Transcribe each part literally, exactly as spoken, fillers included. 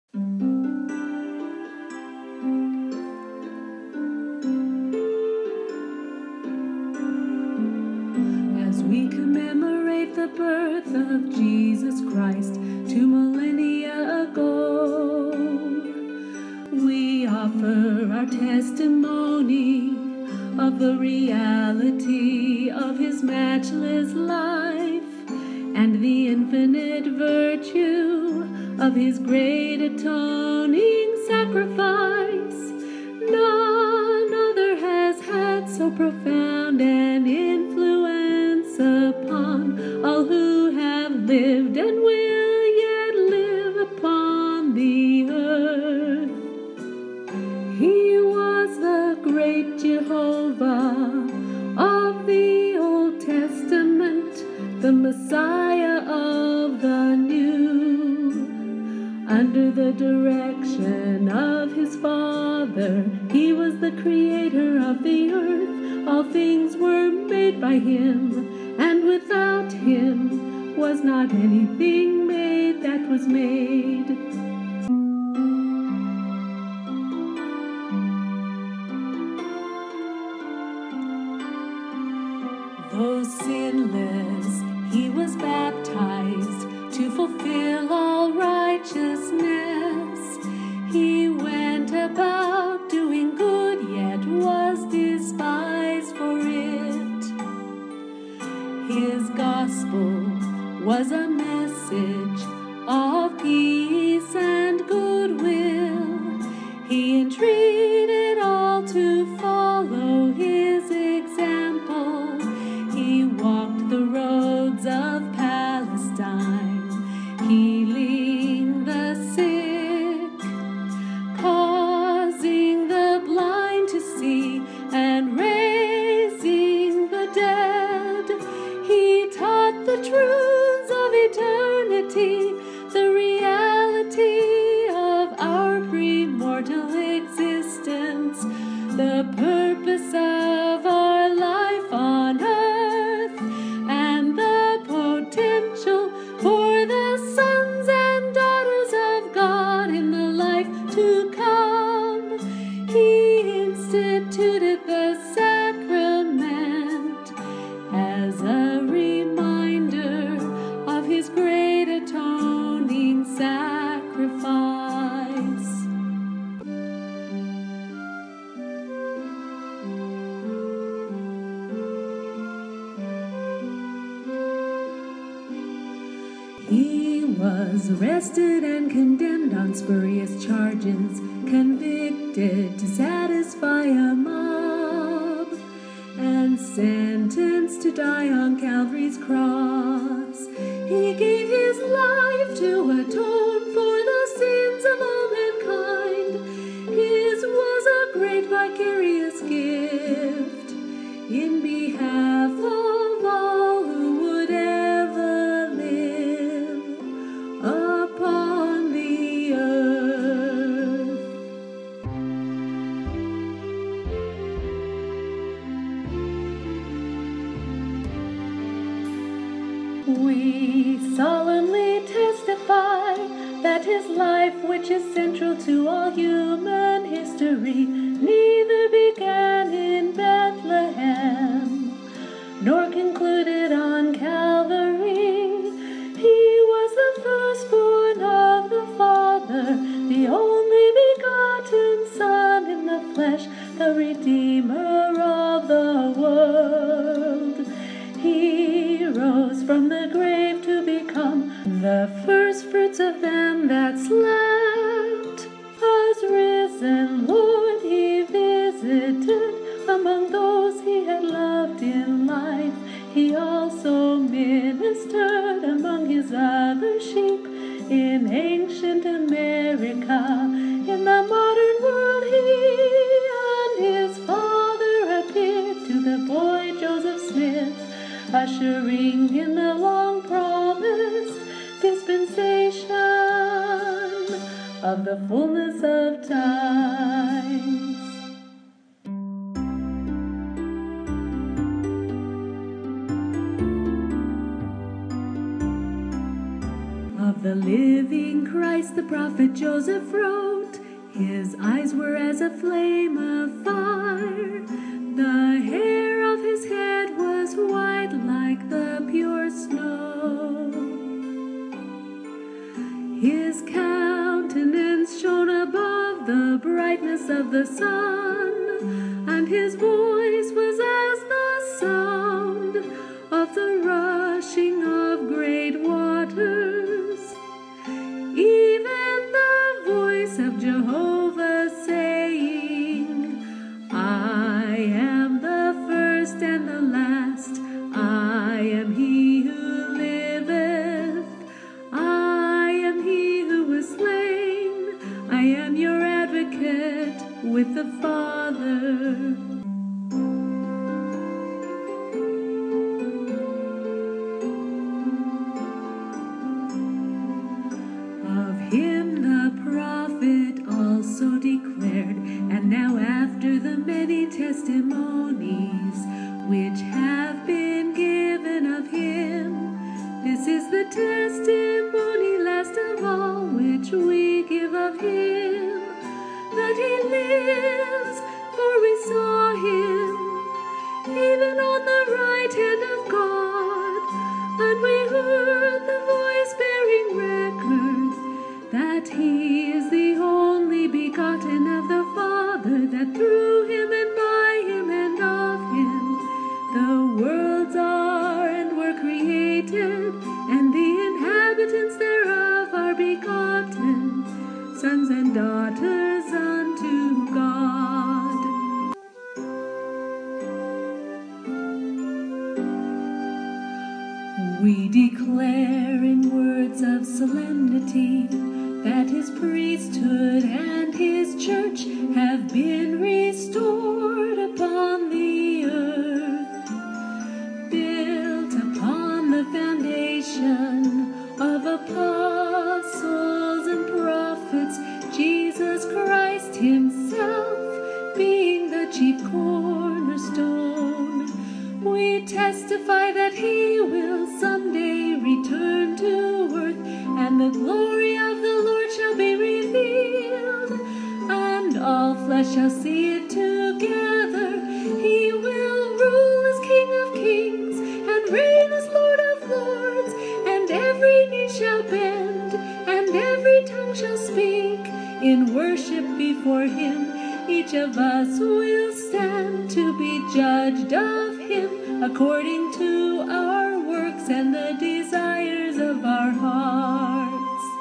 As we commemorate the birth of Jesus Christ two millennia ago, we offer our testimony of the reality of his matchless life and the infinite virtue of his great atoning sacrifice. None other has had so profound an influence upon all who have lived and will yet live upon the earth. He was the great Jehovah of the Old Testament, the Messiah of the New. Under the direction of his Father, he was the creator of the earth. All things were made by him, and without him was not anything made that was made. Though sinless, he was baptized to fulfill all righteousness. He went about doing good, yet was despised for it. His gospel was a message of peace and goodwill. He entreated all to follow his example. He walked the roads of Palestine, healing the sick, causing the blind to see, and raising the dead. He taught the truths of eternity, the reality of our premortal existence, the purpose of our life on earth, and the potential for the sons and daughters of God in the life to come. He instituted the sacrament as a reminder of his great atoning sacrifice. He was arrested and condemned on spurious charges, convicted to satisfy a mob, and sentenced to die on Calvary's cross. He gave his life to atone for the sins of all mankind. His was a great vicarious gift in behalf of all who would ever live upon the earth. We solemnly testify that his life, which is central to all human history, neither began in Bethlehem nor concluded on Calvary. He was the firstborn of the Father, the only begotten Son in the flesh, the Redeemer of the world. He rose from the grave to become the first fruits of them that slept. As risen Lord, he visited among those he had loved in life. He also ministered among his other sheep in ancient America. In the modern world, he and his Father appeared to the boy Joseph Smith, ushering in the long-promised dispensation of the fullness of times. Of the living Christ the prophet Joseph wrote. His eyes were as a flame of fire. The hair of his head was white like the pure snow. His countenance shone above the brightness of the sun, and his voice was as the sound of the rushing of great waters, even the voice of Jehovah saying, I am the first and the last, I am he who liveth, I am he who was slain, I am your advocate with the Father. Him the prophet also declared, and now after the many testimonies which have been given of him, this is the testimony last of all which we give of him, that he lives, for we saw him, even on the right hand of God, and we heard the voice bearing record that he is the only begotten of the Father, that through him and by him and of him the worlds are and were created, and the inhabitants thereof are begotten, sons and daughters unto God. We declare in words of solemnity that his priesthood and his church have been restored upon the earth, built upon the foundation of apostles and prophets, Jesus Christ himself being the chief cornerstone. We testify that he will someday return to earth, and the glory of the Lord shall be revealed, and all flesh shall see it together. He will rule as King of kings and reign as Lord of lords, and every knee shall bend and every tongue shall speak in worship before him. Each of us will stand to be judged of him according to our works and the desires of our hearts.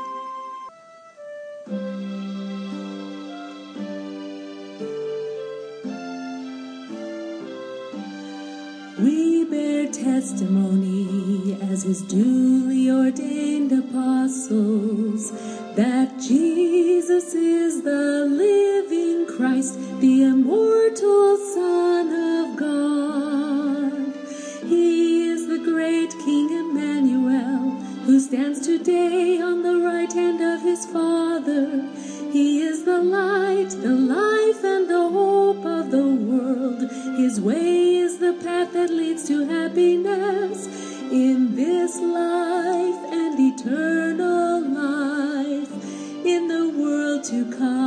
We bear testimony as his duly ordained apostles that Jesus is the living Christ, the immortal Son of God. He is the great King Emmanuel, who stands today on the right hand of his Father. He is the light, the life, and the hope of the world. His way is the path that leads to happiness in this life and eternal life in the world to come.